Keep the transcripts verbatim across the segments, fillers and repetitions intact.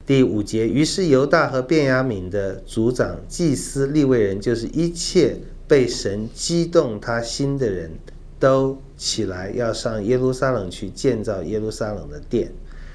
第五节，于是犹大和便雅悯的族长、祭司、利未人，就是一切被神激动他心的人，都起来要上耶路撒冷去建造耶路撒冷的殿。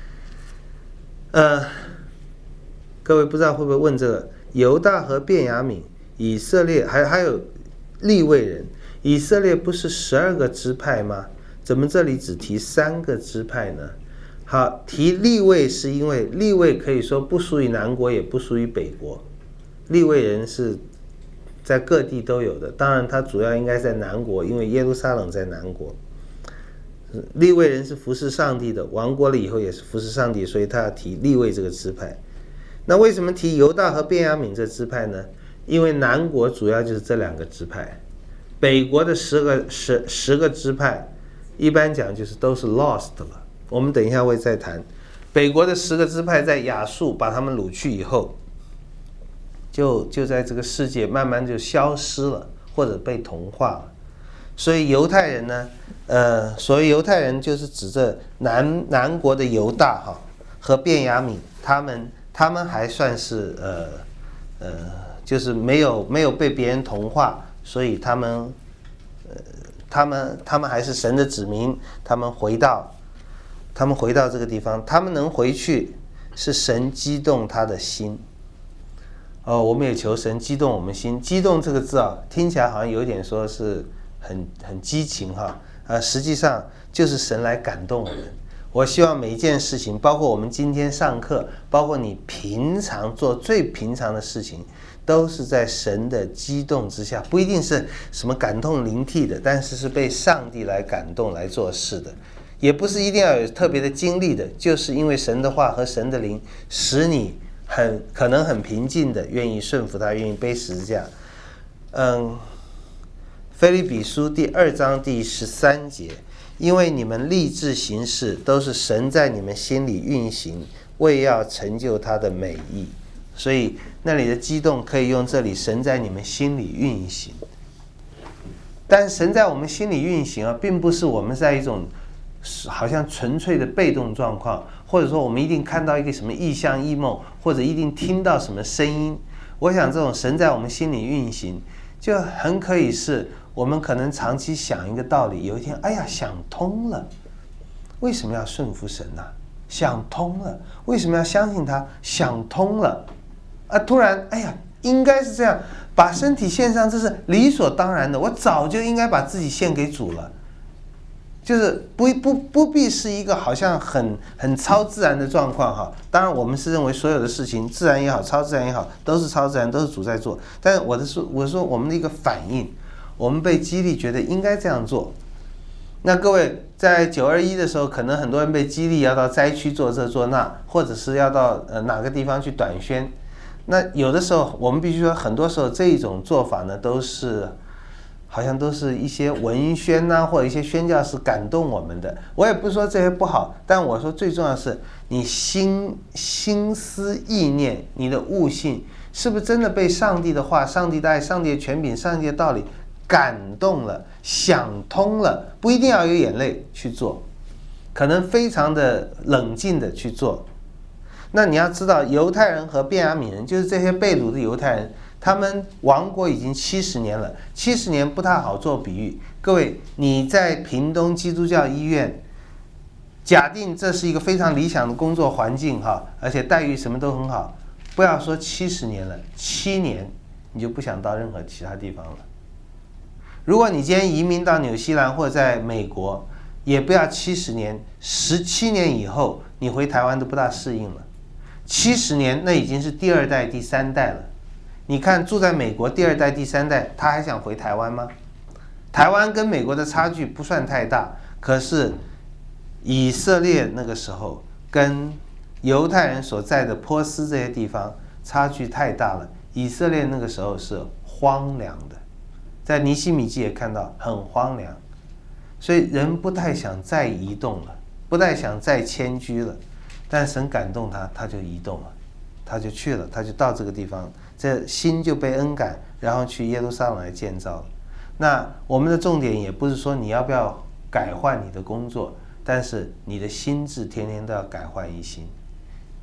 呃，各位不知道会不会问这个犹大和便雅悯、以色列还还有利未人，以色列不是十二个支派吗？怎么这里只提三个支派呢？好，提利未是因为利未可以说不属于南国，也不属于北国。利未人是在各地都有的，当然他主要应该在南国，因为耶路撒冷在南国。利未人是服侍上帝的，亡国了以后也是服侍上帝，所以他要提利未这个支派。那为什么提犹大和便雅悯这支派呢？因为南国主要就是这两个支派，北国的十个十十个支派，一般讲就是都是 lost 了。我们等一下会再谈。北国的十个支派在亚述把他们掳去以后，就就在这个世界慢慢就消失了，或者被同化了。所以犹太人呢，呃，所谓犹太人就是指着南南国的犹大哈和便雅悯，他们他们还算是呃呃，就是没有没有被别人同化，所以他们呃他们他们还是神的子民，他们回到。他们回到这个地方，他们能回去，是神激动他的心。哦，我们也求神激动我们心。激动这个字啊，听起来好像有点说是很很激情哈，呃，实际上就是神来感动我们。我希望每一件事情，包括我们今天上课，包括你平常做最平常的事情，都是在神的激动之下，不一定是什么感动灵涕的，但是是被上帝来感动来做事的。也不是一定要有特别的经历的，就是因为神的话和神的灵使你很可能很平静的愿意顺服他，愿意背十字架。嗯，腓立比书第二章第十三节，因为你们立志行事，都是神在你们心里运行，为要成就他的美意。所以那里的激动可以用这里神在你们心里运行。但神在我们心里运行啊，并不是我们在一种好像纯粹的被动状况，或者说我们一定看到一个什么异象异梦，或者一定听到什么声音。我想这种神在我们心里运行，就很可以是我们可能长期想一个道理，有一天哎呀想通了，为什么要顺服神呢、啊？想通了，为什么要相信他？想通了啊，突然哎呀应该是这样，把身体献上，这是理所当然的，我早就应该把自己献给主了。就是不不不必是一个好像很很超自然的状况哈。当然我们是认为所有的事情，自然也好，超自然也好，都是超自然，都是主在做。但是我的说，我说我们的一个反应，我们被激励觉得应该这样做。那各位在九二一的时候，可能很多人被激励要到灾区做这做那，或者是要到呃哪个地方去短宣。那有的时候我们必须说，很多时候这一种做法呢，都是。好像都是一些文宣呐、啊，或者一些宣教是感动我们的。我也不是说这些不好，但我说最重要的是你心心思意念，你的悟性是不是真的被上帝的话、上帝的爱、上帝的权柄、上帝的道理感动了、想通了？不一定要有眼泪去做，可能非常的冷静的去做。那你要知道，犹太人和便雅悯人，就是这些被掳的犹太人。他们亡国已经七十年了，七十年不太好做比喻。各位，你在屏东基督教医院，假定这是一个非常理想的工作环境哈，而且待遇什么都很好，不要说七十年了，七年你就不想到任何其他地方了。如果你今天移民到纽西兰或者在美国，也不要七十年，十七年以后你回台湾都不大适应了。七十年那已经是第二代、第三代了。你看住在美国第二代第三代，他还想回台湾吗？台湾跟美国的差距不算太大，可是以色列那个时候跟犹太人所在的波斯这些地方差距太大了。以色列那个时候是荒凉的，在尼希米记也看到很荒凉，所以人不太想再移动了，不太想再迁居了。但神感动他，他就移动了，他就去了，他就到这个地方。这心就被恩感，然后去耶路撒冷来建造了。那我们的重点也不是说你要不要改换你的工作，但是你的心智天天都要改换一新。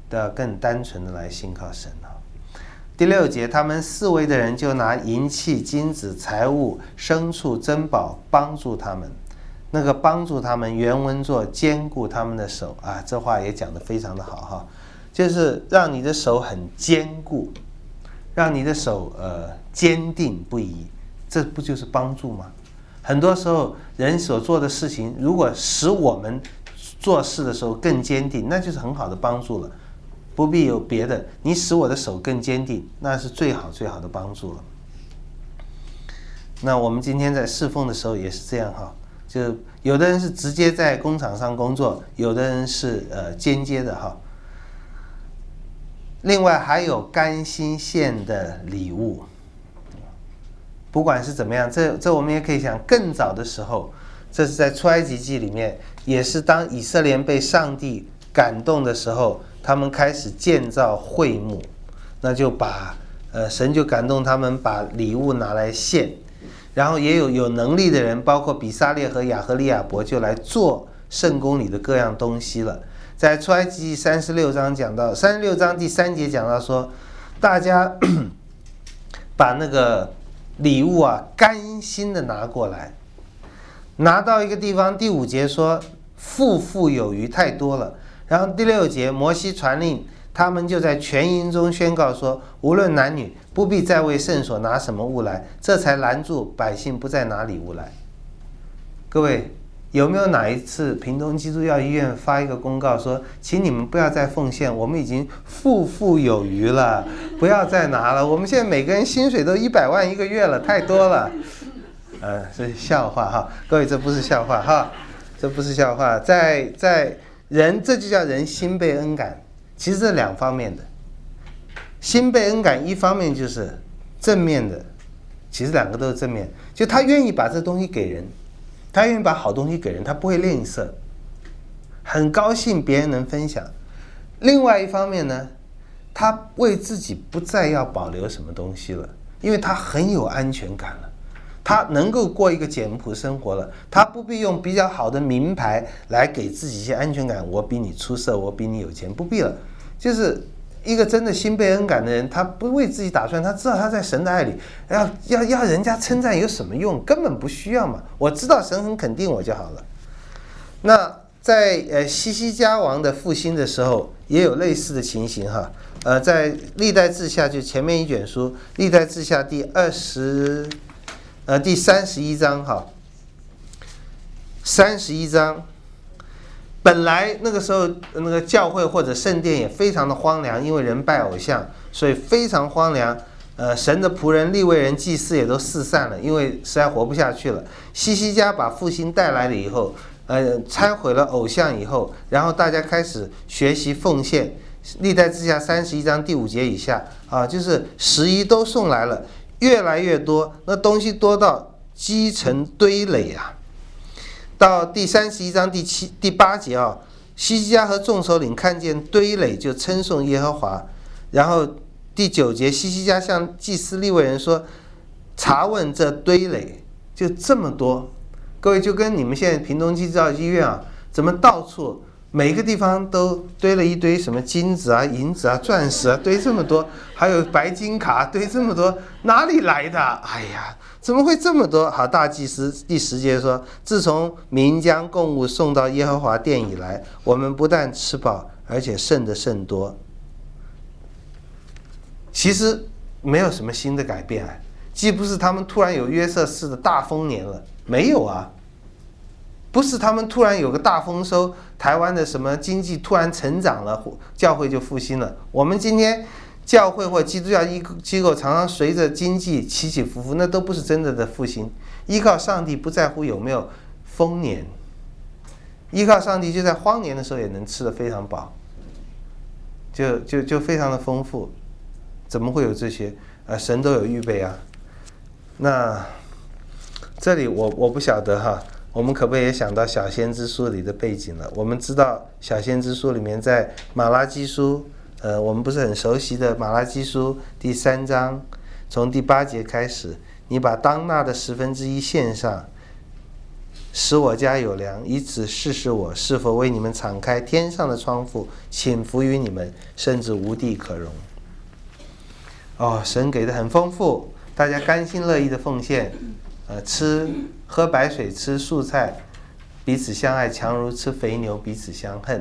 都要更单纯的来信靠神啊。第六节，他们四围的人就拿银器、金子、财物、牲畜、珍宝帮助他们。那个帮助他们，原文作坚固他们的手啊，这话也讲得非常的好哈，就是让你的手很坚固，让你的手呃坚定不移，这不就是帮助吗？很多时候人所做的事情，如果使我们做事的时候更坚定，那就是很好的帮助了。不必有别的，你使我的手更坚定，那是最好最好的帮助了。那我们今天在侍奉的时候也是这样哈，就有的人是直接在工厂上工作，有的人是呃间接的哈。另外还有甘心献的礼物，不管是怎么样，这这我们也可以想，更早的时候，这是在出埃及记里面，也是当以色列被上帝感动的时候，他们开始建造会幕，那就把呃神就感动他们把礼物拿来献，然后也有有能力的人，包括比撒列和亚和利亚伯，就来做圣宫里的各样东西了。在出埃及记三十六章讲到，三十六章第三节讲到说，大家把那个礼物啊甘心的拿过来，拿到一个地方，第五节说富富有余，太多了。然后第六节，摩西传令，他们就在全营中宣告说，无论男女，不必再为圣所拿什么物来，这才拦住百姓不再拿礼物来。各位，有没有哪一次屏东基督教医院发一个公告说，请你们不要再奉献，我们已经富富有余了，不要再拿了，我们现在每个人薪水都一百万一个月了，太多了。呃，这是笑话哈，各位，这不是笑话哈，这不是笑话，在在。人，这就叫人心被恩感。其实这两方面的，心被恩感，一方面就是正面的，其实两个都是正面，就他愿意把这东西给人，他愿意把好东西给人，他不会吝啬，很高兴别人能分享。另外一方面呢，他为自己不再要保留什么东西了，因为他很有安全感了。他能够过一个简朴生活了，他不必用比较好的名牌来给自己一些安全感，我比你出色，我比你有钱，不必了。就是一个真的心被恩感的人，他不为自己打算，他知道他在神的爱里，要要要人家称赞有什么用？根本不需要嘛，我知道神很肯定我就好了。那在呃西西家王的复兴的时候，也有类似的情形哈。呃，在历代志下就前面一卷书，历代志下第二十。呃，第三十一章哈，三十一章，本来那个时候那个教会或者圣殿也非常的荒凉，因为人拜偶像，所以非常荒凉。呃，神的仆人、利未人、祭司也都四散了，因为实在活不下去了。西西家把复兴带来了以后，呃，拆毁了偶像以后，然后大家开始学习奉献。历代志下三十一章第五节以下啊，就是十一都送来了。越来越多，那东西多到积成堆垒啊！到第三十一章第七、第八节啊，西西家和众首领看见堆垒，就称颂耶和华。然后第九节，西西家向祭司利未人说：“查问这堆垒，就这么多。”各位，就跟你们现在屏东基督教医院啊，怎么到处每个地方都堆了一堆什么金子啊、银子啊、钻石啊，堆这么多，还有白金卡堆这么多，哪里来的？哎呀，怎么会这么多？好，大祭司第十节说：自从民将供物送到耶和华殿以来，我们不但吃饱，而且剩的甚多。其实没有什么新的改变啊，既不是他们突然有约瑟氏的大丰年了，没有啊。不是他们突然有个大丰收，台湾的什么经济突然成长了，教会就复兴了。我们今天教会或基督教机构常常随着经济起起伏伏，那都不是真的的复兴。依靠上帝不在乎有没有丰年，依靠上帝就在荒年的时候也能吃得非常饱，就就就非常的丰富。怎么会有这些？呃，神都有预备啊。那这里我我不晓得哈。我们可不可以也想到小先知书里的背景了？我们知道小先知书里面在马拉基书，呃，我们不是很熟悉的马拉基书第三章，从第八节开始，你把当纳的十分之一献上， 使我家有粮，以此试试我是否为你们敞开天上的窗户，倾福于你们，甚至无地可容。哦，神给的很丰富，大家甘心乐意的奉献，呃，吃喝白水，吃素菜，彼此相爱，强如吃肥牛，彼此相恨。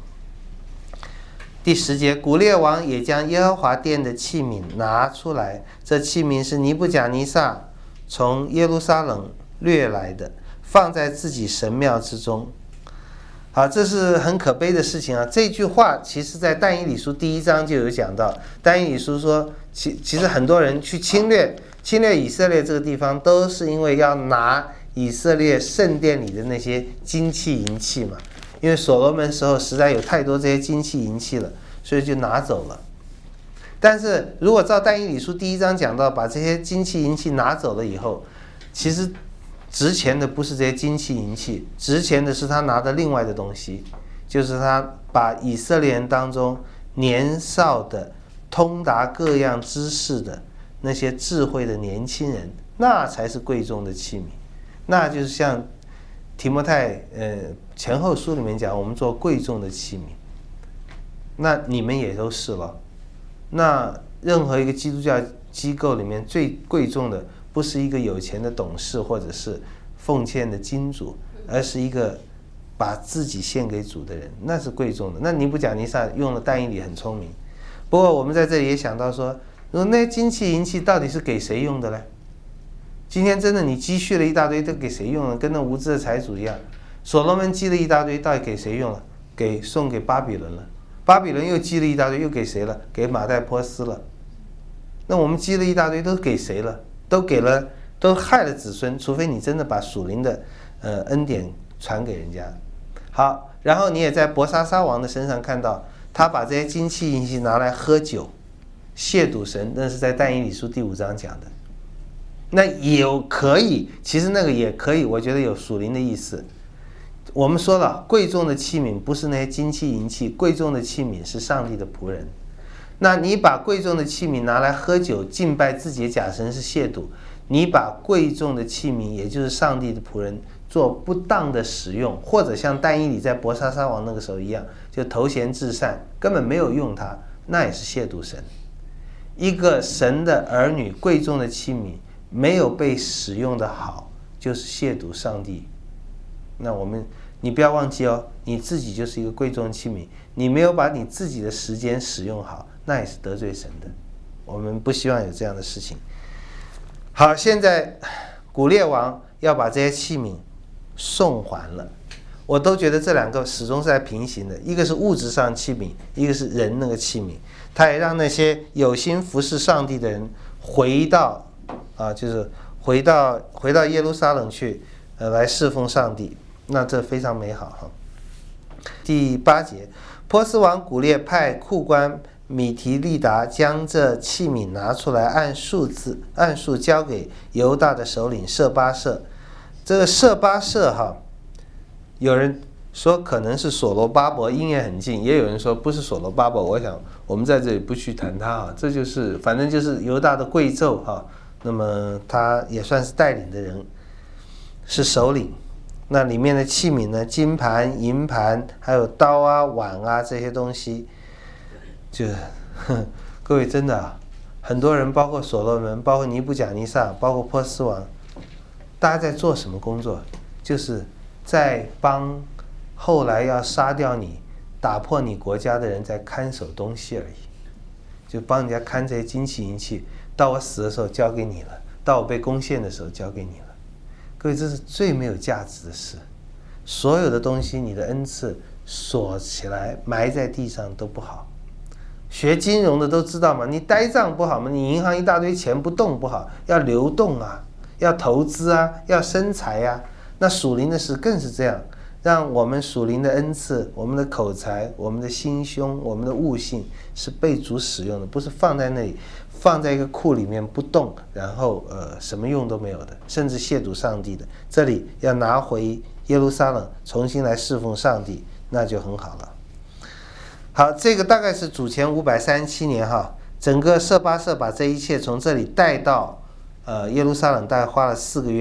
第十节，古列王也将耶和华殿的器皿拿出来，这器皿是尼布甲尼撒从耶路撒冷掠来的，放在自己神庙之中。好，这是很可悲的事情啊！这句话其实在但以理书第一章就有讲到。但以理书说，其其实很多人去侵略侵略以色列这个地方，都是因为要拿以色列圣殿里的那些金器银器嘛。因为所罗门时候实在有太多这些金器银器了，所以就拿走了。但是如果照但以理书第一章讲到，把这些金器银器拿走了以后，其实值钱的不是这些金器银器，值钱的是他拿的另外的东西，就是他把以色列人当中年少的通达各样知识的那些智慧的年轻人，那才是贵重的器皿。那就是像提摩太呃前后书里面讲，我们做贵重的器皿，那你们也都是了。那任何一个基督教机构里面最贵重的，不是一个有钱的董事或者是奉献的金主，而是一个把自己献给主的人，那是贵重的。那尼布甲尼撒用了但以理很聪明。不过我们在这里也想到说，那金器银器到底是给谁用的呢？今天真的你积蓄了一大堆，都给谁用了？跟那无知的财主一样。所罗门积了一大堆，到底给谁用了？给送给巴比伦了。巴比伦又积了一大堆，又给谁了？给马代波斯了。那我们积了一大堆，都给谁了？都给了，都害了子孙，除非你真的把属灵的呃恩典传给人家。好，然后你也在伯沙撒王的身上看到，他把这些金器银器拿来喝酒，亵渎神，那是在但以理书第五章讲的。那有可以，其实那个也可以，我觉得有属灵的意思。我们说了，贵重的器皿不是那些金器银器，贵重的器皿是上帝的仆人。那你把贵重的器皿拿来喝酒敬拜自己的假神是亵渎，你把贵重的器皿，也就是上帝的仆人做不当的使用，或者像但以理在伯沙撒王那个时候一样，就头衔至善，根本没有用它，那也是亵渎神。一个神的儿女贵重的器皿没有被使用的好，就是亵渎上帝。那我们你不要忘记哦，你自己就是一个贵重的器皿，你没有把你自己的时间使用好，那也是得罪神的。我们不希望有这样的事情。好，现在古列王要把这些器皿送还了，我都觉得这两个始终是在平行的，一个是物质上器皿，一个是人那个器皿。他也让那些有心服侍上帝的人回到啊，就是回到回到耶路撒冷去，呃，来侍奉上帝。那这非常美好哈。第八节，波斯王古列派库官米提利达将这器皿拿出来，按数字按数交给犹大的首领舍巴舍。这个舍巴舍哈，有人说可能是所罗巴伯，音也很近，也有人说不是所罗巴伯。我想我们在这里不去谈他哈，这就是反正就是犹大的贵胄哈。那么他也算是带领的人，是首领。那里面的器皿呢，金盘、银盘，还有刀啊、碗啊这些东西，就各位真的啊，很多人，包括所罗门，包括尼布甲尼撒，包括波斯王，大家在做什么工作？就是在帮后来要杀掉你、打破你国家的人在看守东西而已，就帮人家看这些金器银器，到我死的时候交给你了，到我被攻陷的时候交给你了。各位，这是最没有价值的事。所有的东西，你的恩赐锁起来埋在地上都不好。学金融的都知道嘛，你呆账不好嘛，你银行一大堆钱不动不好，要流动啊，要投资啊，要生财啊。那属灵的事更是这样，让我们属灵的恩赐、我们的口才、我们的心胸、我们的悟性是被主使用的，不是放在那里，放在一个库里面不动，然后呃什么用都没有的，甚至亵渎上帝的。这里要拿回耶路撒冷，重新来侍奉上帝，那就很好了。好，这个大概是主前五百三十七年哈，整个舍巴舍把这一切从这里带到呃耶路撒冷，大概花了四个月。